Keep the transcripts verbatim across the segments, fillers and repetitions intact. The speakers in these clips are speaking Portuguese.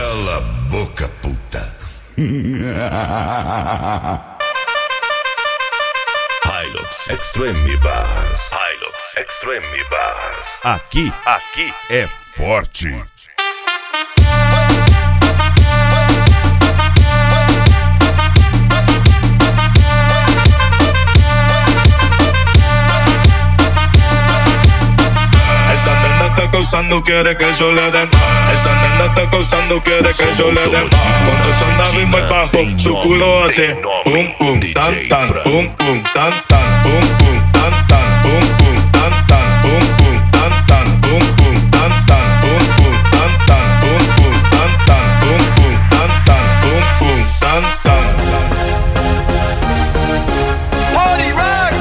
Cala a boca, puta. Hilux Extreme Bass. Hilux Extreme Bass. Aqui, aqui é forte. Esa nena está causando, quiere que yo le dé más. Esa nena está causando, quiere que yo le dé más. Cuando son David muy bajo, su culo hace pum pum tan tan, pum pum tan tan, pum pum tan tan, pum pum tan tan, pum pum tan tan, pum pum tan tan, pum pum tan tan, pum pum tan tan, pum pum tan tan, pum pum tan tan. Party rock.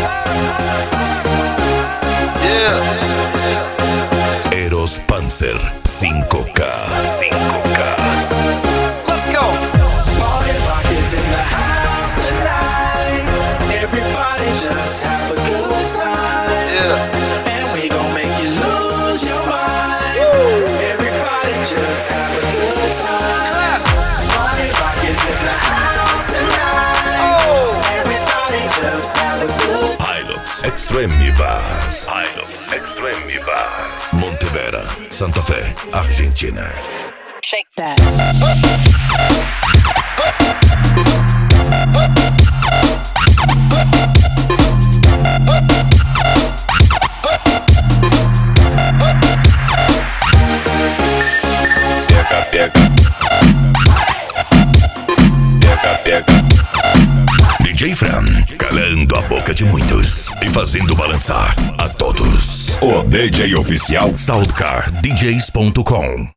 Yeah. Eros Panzer cinco K. cinco K. Let's go. Party rock is in the house tonight. Everybody just have a good time. Yeah. And we gon' make you lose your mind. Woo. Everybody just have a good time. Party rock is in the house tonight. Oh. Everybody just have a good time. Hilux Extreme Bass. Hilux Extreme Bass. Montevera, Santa Fe, Argentina. Shake that. Pega, pega. Pega, pega. D J Fran, calando a boca de muitos e fazendo balançar a todos. O D J oficial Soundcar D Js ponto com.